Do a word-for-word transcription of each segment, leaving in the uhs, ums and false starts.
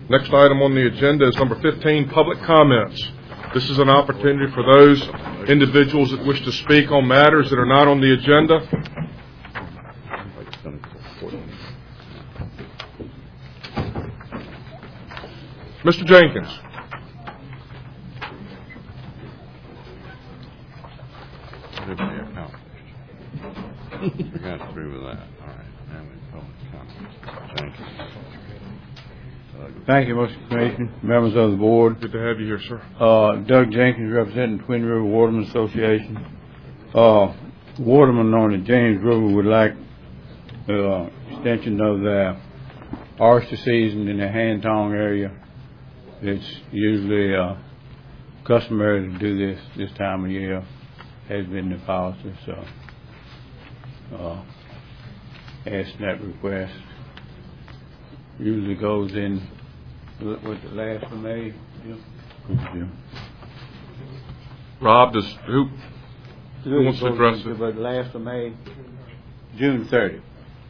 Next item on the agenda is number fifteen, public comments. This is an opportunity for those individuals that wish to speak on matters that are not on the agenda. Mister Jenkins. We got through with that. All right. Now we public comments. Thank you. Thank you, Mister Commissioner, members of the board. Good to have you here, sir. Uh, Doug Jenkins, representing Twin River Waterman Association. Uh, Waterman on the James River would like uh, extension of their oyster season in the Hantong area. It's usually uh, customary to do this this time of year. Has been the policy, so uh, asking that request. Usually goes in with the last of May. Yeah. Rob, does who, who wants to address it? But last of May, June thirtieth.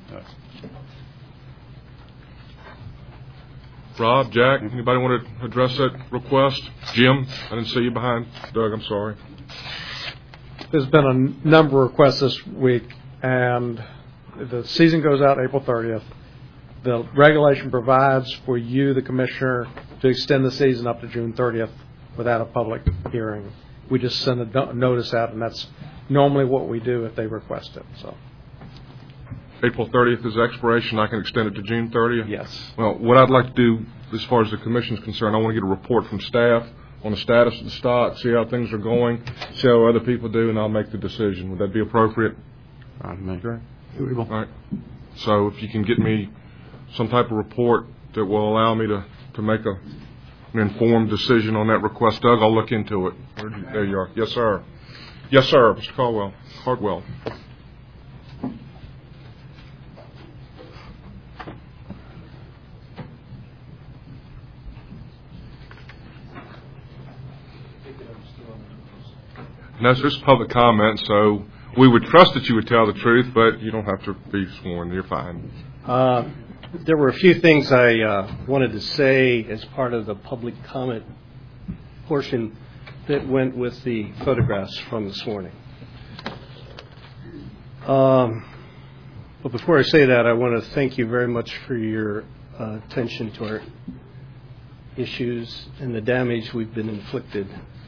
Rob, Jack, anybody want to address that request? Jim, I didn't see you behind. Doug, I'm sorry. There's been a number of requests this week, and the season goes out April thirtieth. The regulation provides for you, the commissioner, to extend the season up to June thirtieth without a public hearing. We just send a no- notice out, and that's normally what we do if they request it. So, April thirtieth is the expiration. I can extend it to June thirtieth? yes. Well, what I'd like to do, as far as the commission is concerned, I want to get a report from staff on the status of the stock, see how things are going, see how other people do, and I'll make the decision. Would that be appropriate? Okay. All right. So if you can get me some type of report that will allow me to, to make a, an informed decision on that request. Doug, I'll look into it. Where'd you, there you are. Yes, sir. Yes, sir, Mister Caldwell. Cardwell. No, this is public comment, so we would trust that you would tell the truth, but you don't have to be sworn. You're fine. Uh, there were a few things I uh, wanted to say as part of the public comment portion that went with the photographs from this morning. Um, but before I say that, I want to thank you very much for your uh, attention to our issues and the damage we've been inflicted.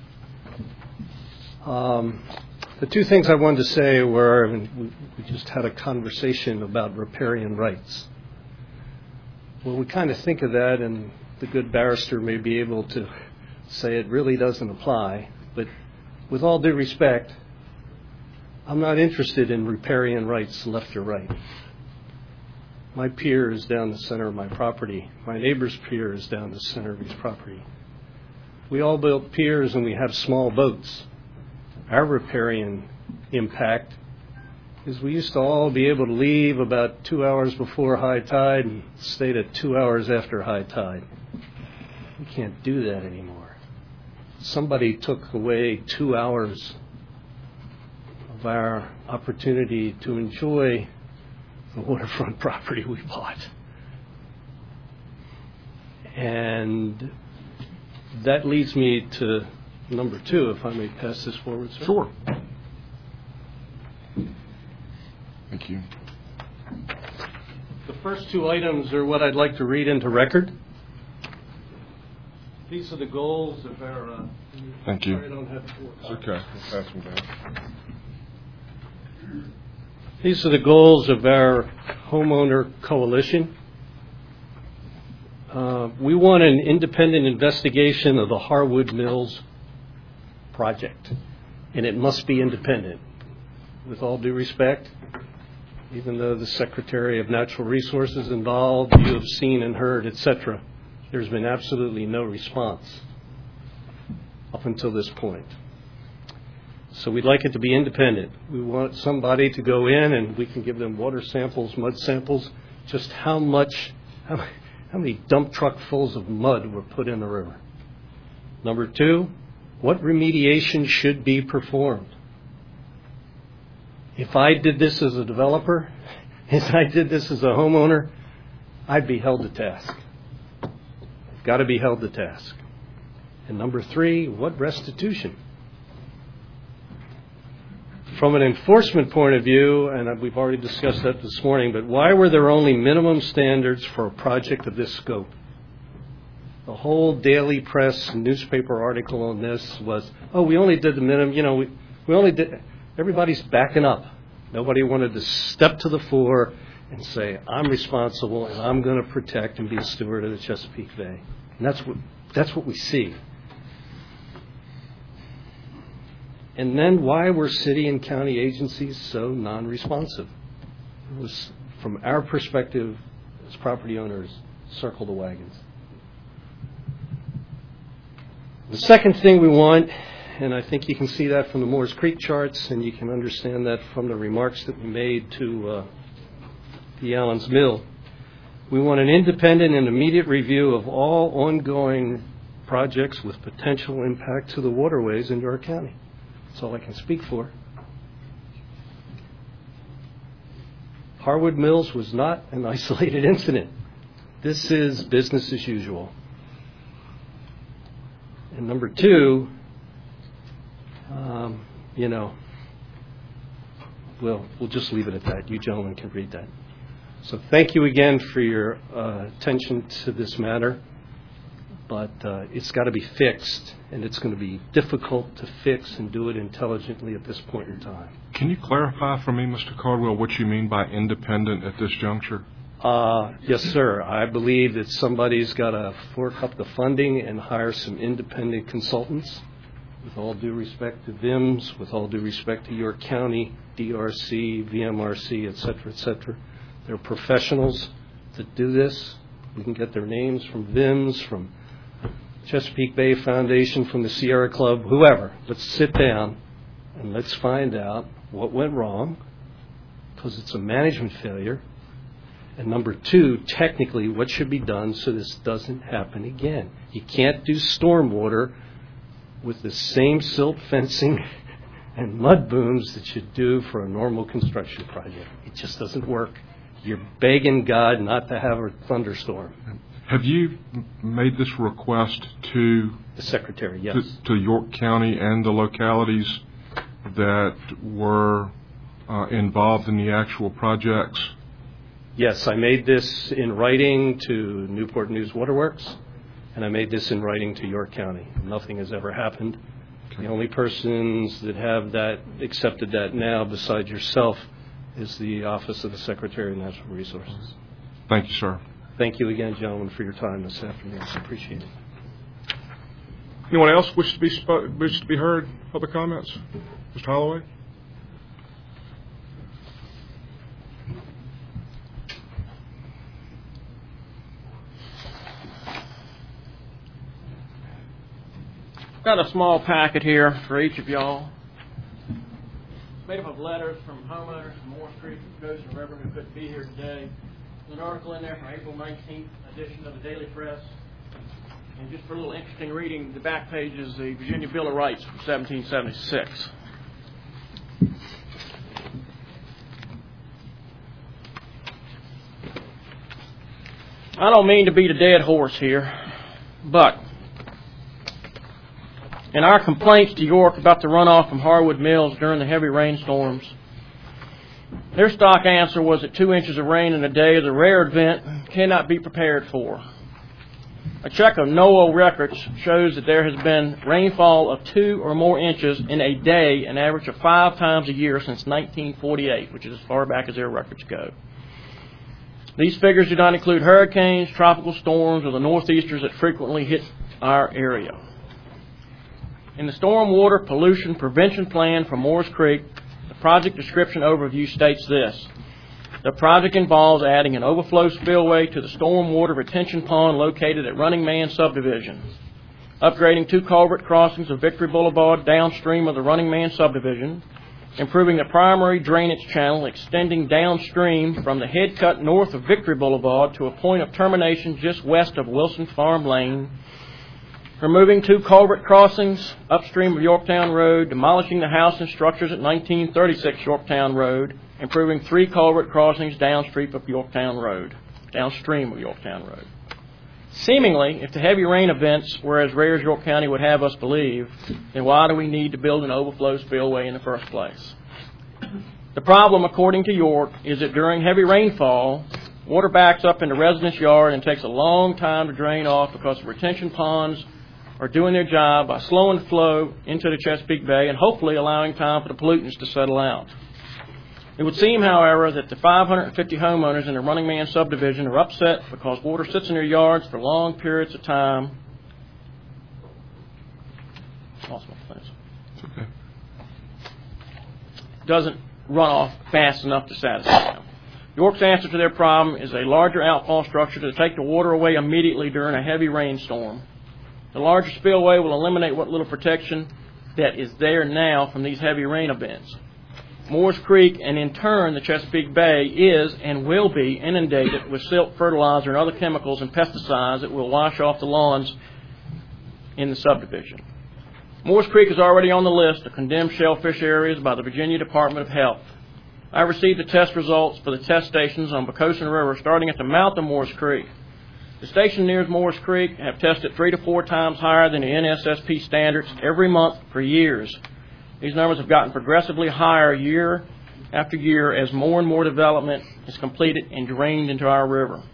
Um, the two things I wanted to say were, and we just had a conversation about riparian rights. Well, we kind of think of that, and the good barrister may be able to say it really doesn't apply, but with all due respect, I'm not interested in riparian rights left or right. My pier is down the center of my property. My neighbor's pier is down the center of his property. We all built piers and we have small boats. Our riparian impact is we used to all be able to leave about two hours before high tide and stayed at two hours after high tide. We can't do that anymore. Somebody took away two hours of our opportunity to enjoy the waterfront property we bought. And that leads me to number two, if I may pass this forward, sir. Sure. Thank you. The first two items are what I'd like to read into record. These are the goals of our... Uh, Thank you. Sorry, I don't have four. It's okay. I'll pass them down. These are the goals of our homeowner coalition. Uh, we want an independent investigation of the Harwood Mills project, and it must be independent. With all due respect, even though the Secretary of Natural Resources involved, you have seen and heard, et cetera, there's been absolutely no response up until this point. So we'd like it to be independent. We want somebody to go in and we can give them water samples, mud samples, just how much, how, how many dump truck fulls of mud were put in the river. Number two, what remediation should be performed? If I did this as a developer, if I did this as a homeowner, I'd be held to task. got to be held to task. And number three, what restitution? From an enforcement point of view, and we've already discussed that this morning, but why were there only minimum standards for a project of this scope? The whole daily press newspaper article on this was, oh, we only did the minimum, you know, we, we only did, everybody's backing up. Nobody wanted to step to the fore and say, I'm responsible and I'm going to protect and be a steward of the Chesapeake Bay. And that's what, that's what we see. And then why were city and county agencies so non-responsive? It was, from our perspective as property owners, circle the wagons. The second thing we want, and I think you can see that from the Moores Creek charts, and you can understand that from the remarks that we made to uh, the Allens Mill, we want an independent and immediate review of all ongoing projects with potential impact to the waterways in York County. That's all I can speak for. Harwood Mills was not an isolated incident. This is business as usual. And number two, um, you know, we'll, we'll just leave it at that. You gentlemen can read that. So thank you again for your uh, attention to this matter. But uh, it's got to be fixed, and it's going to be difficult to fix and do it intelligently at this point in time. Can you clarify for me, Mister Cardwell, what you mean by independent at this juncture? Uh, yes, sir. I believe that somebody's got to fork up the funding and hire some independent consultants. With all due respect to V I M S, with all due respect to York County, D R C, V M R C, et cetera, et cetera. They're professionals that do this. We can get their names from V I M S, from Chesapeake Bay Foundation, from the Sierra Club, whoever. Let's sit down and let's find out what went wrong, because it's a management failure. And number two, technically, what should be done so this doesn't happen again. You can't do stormwater with the same silt fencing and mud booms that you do for a normal construction project. It just doesn't work. You're begging God not to have a thunderstorm. Have you made this request to The Secretary, yes. to, to York County and the localities that were uh, involved in the actual projects? Yes, I made this in writing to Newport News Waterworks, and I made this in writing to York County. Nothing has ever happened. Okay. The only persons that have that, accepted that now, besides yourself, is the Office of the Secretary of Natural Resources. Thank you, sir. Thank you again, gentlemen, for your time this afternoon. I appreciate it. Anyone else wish to be spo- wish to be heard? Other comments? Mister Holloway? Got a small packet here for each of y'all. Made up of letters from homeowners from Moores Creek and Goshen River who couldn't be here today. There's an article in there from April nineteenth edition of the Daily Press. And just for a little interesting reading, the back page is the Virginia Bill of Rights from seventeen seventy-six. I don't mean to beat a dead horse here, but in our complaints to York about the runoff from Harwood Mills during the heavy rainstorms, their stock answer was that two inches of rain in a day is a rare event, cannot be prepared for. A check of NOAA records shows that there has been rainfall of two or more inches in a day, an average of five times a year since nineteen forty-eight, which is as far back as their records go. These figures do not include hurricanes, tropical storms, or the northeasters that frequently hit our area. In the Stormwater Pollution Prevention Plan for Moores Creek, the project description overview states this. The project involves adding an overflow spillway to the stormwater retention pond located at Running Man subdivision, upgrading two culvert crossings of Victory Boulevard downstream of the Running Man subdivision, improving the primary drainage channel extending downstream from the head cut north of Victory Boulevard to a point of termination just west of Wilson Farm Lane, removing two culvert crossings upstream of Yorktown Road, demolishing the house and structures at nineteen thirty-six Yorktown Road, improving three culvert crossings downstream of Yorktown Road, downstream of Yorktown Road. Seemingly, if the heavy rain events were as rare as York County would have us believe, then why do we need to build an overflow spillway in the first place? The problem, according to York, is that during heavy rainfall, water backs up into residents' yard and takes a long time to drain off because the retention ponds are doing their job by slowing the flow into the Chesapeake Bay and hopefully allowing time for the pollutants to settle out. It would seem, however, that the five hundred fifty homeowners in the Running Man subdivision are upset because water sits in their yards for long periods of time. Lost my place. Okay. Doesn't run off fast enough to satisfy them. York's answer to their problem is a larger outfall structure to take the water away immediately during a heavy rainstorm. The larger spillway will eliminate what little protection that is there now from these heavy rain events. Moores Creek, and in turn the Chesapeake Bay, is and will be inundated with silt, fertilizer, and other chemicals and pesticides that will wash off the lawns in the subdivision. Moores Creek is already on the list of condemned shellfish areas by the Virginia Department of Health. I received the test results for the test stations on Bocosin River starting at the mouth of Moores Creek. The station near Moores Creek have tested three to four times higher than the N S S P standards every month for years. These numbers have gotten progressively higher year after year as more and more development is completed and drained into our river.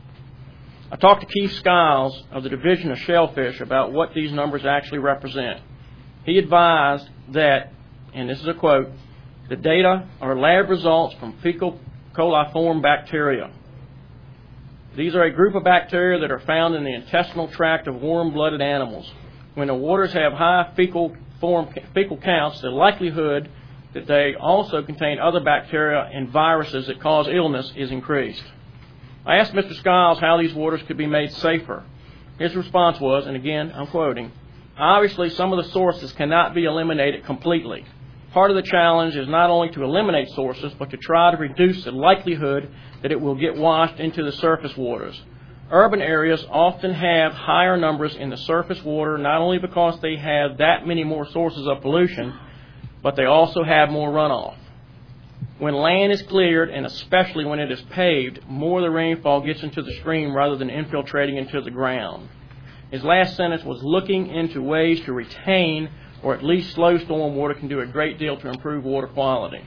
I talked to Keith Skiles of the Division of Shellfish about what these numbers actually represent. He advised that, and this is a quote, the data are lab results from fecal coliform bacteria. These are a group of bacteria that are found in the intestinal tract of warm-blooded animals. When the waters have high fecal form, fecal counts, the likelihood that they also contain other bacteria and viruses that cause illness is increased. I asked Mister Skiles how these waters could be made safer. His response was, and again, I'm quoting, obviously some of the sources cannot be eliminated completely. Part of the challenge is not only to eliminate sources, but to try to reduce the likelihood that it will get washed into the surface waters. Urban areas often have higher numbers in the surface water, not only because they have that many more sources of pollution, but they also have more runoff. When land is cleared, and especially when it is paved, more of the rainfall gets into the stream rather than infiltrating into the ground. His last sentence was looking into ways to retain or at least slow storm water can do a great deal to improve water quality.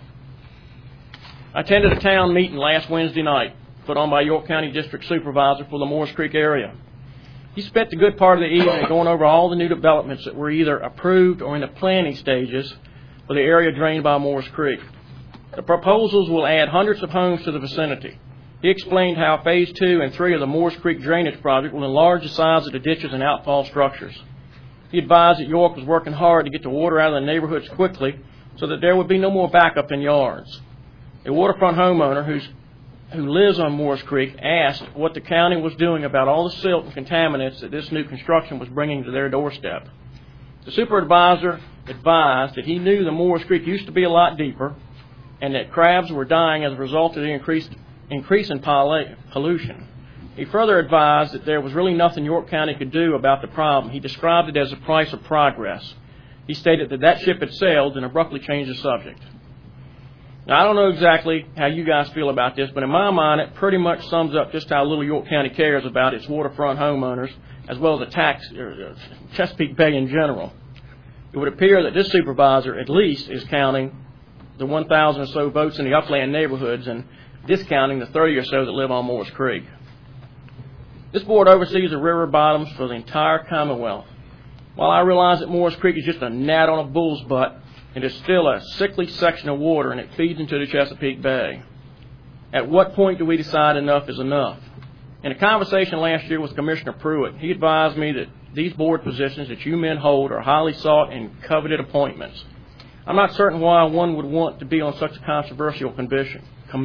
I attended a town meeting last Wednesday night, put on by York County District Supervisor for the Moores Creek area. He spent the good part of the evening going over all the new developments that were either approved or in the planning stages for the area drained by Moores Creek. The proposals will add hundreds of homes to the vicinity. He explained how Phase two and three of the Moores Creek Drainage Project will enlarge the size of the ditches and outfall structures. He advised that York was working hard to get the water out of the neighborhoods quickly so that there would be no more backup in yards. A waterfront homeowner who's, who lives on Moores Creek asked what the county was doing about all the silt and contaminants that this new construction was bringing to their doorstep. The supervisor advised that he knew the Moores Creek used to be a lot deeper and that crabs were dying as a result of the increased, increase in pollution. He further advised that there was really nothing York County could do about the problem. He described it as the price of progress. He stated that that ship had sailed and abruptly changed the subject. Now, I don't know exactly how you guys feel about this, but in my mind, it pretty much sums up just how little York County cares about its waterfront homeowners, as well as the tax, or Chesapeake Bay in general. It would appear that this supervisor, at least, is counting the one thousand or so votes in the upland neighborhoods and discounting the thirty or so that live on Moores Creek. This board oversees the river bottoms for the entire Commonwealth. While I realize that Moores Creek is just a gnat on a bull's butt, it is still a sickly section of water, and it feeds into the Chesapeake Bay. At what point do we decide enough is enough? In a conversation last year with Commissioner Pruitt, he advised me that these board positions that you men hold are highly sought and coveted appointments. I'm not certain why one would want to be on such a controversial commission.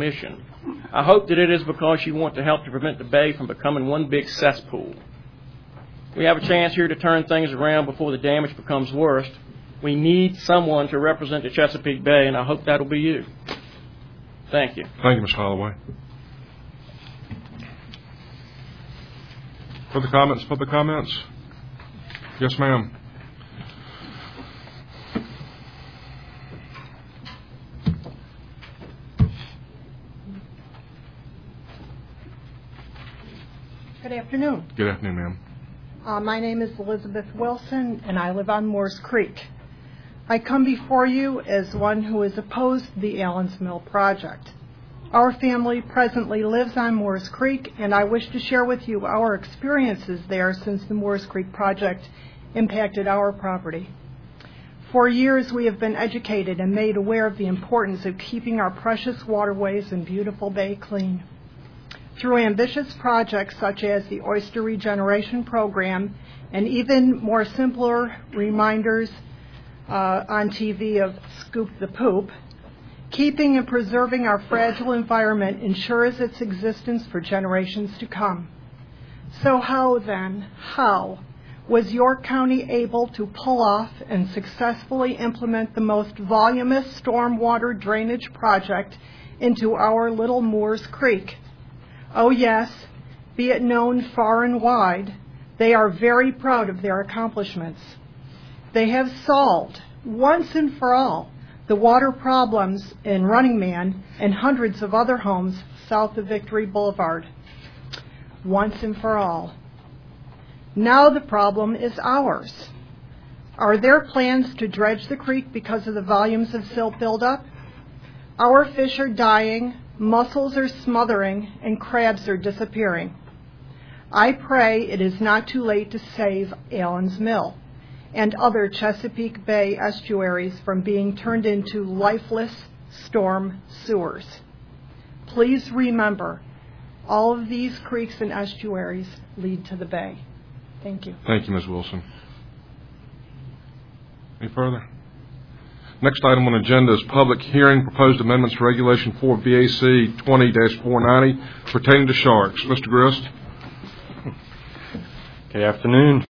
I hope that it is because you want to help to prevent the Bay from becoming one big cesspool. We have a chance here to turn things around before the damage becomes worse. We need someone to represent the Chesapeake Bay, and I hope that will be you. Thank you. Thank you, Miz Holloway. Further comments? Public comments? Yes, ma'am. Good afternoon. Good afternoon, ma'am. Uh, my name is Elizabeth Wilson, and I live on Moores Creek. I come before you as one who is opposed to the Allens Mill project. Our family presently lives on Moores Creek, and I wish to share with you our experiences there since the Moores Creek project impacted our property. For years, we have been educated and made aware of the importance of keeping our precious waterways and beautiful bay clean. Through ambitious projects such as the Oyster Regeneration Program and even more simpler reminders uh, on T V of Scoop the Poop, keeping and preserving our fragile environment ensures its existence for generations to come. So how then, how was York County able to pull off and successfully implement the most voluminous stormwater drainage project into our little Moores Creek? Oh yes, be it known far and wide, they are very proud of their accomplishments. They have solved, once and for all, the water problems in Running Man and hundreds of other homes south of Victory Boulevard. Once and for all. Now the problem is ours. Are there plans to dredge the creek because of the volumes of silt buildup? Our fish are dying, mussels are smothering, and crabs are disappearing. I pray it is not too late to save Allens Mill and other Chesapeake Bay estuaries from being turned into lifeless storm sewers. Please remember, all of these creeks and estuaries lead to the bay. Thank you. Thank you, Miz Wilson. Any further? Next item on the agenda is public hearing, proposed amendments to Regulation four B A C twenty dash four ninety pertaining to sharks. Mister Grist. Good afternoon.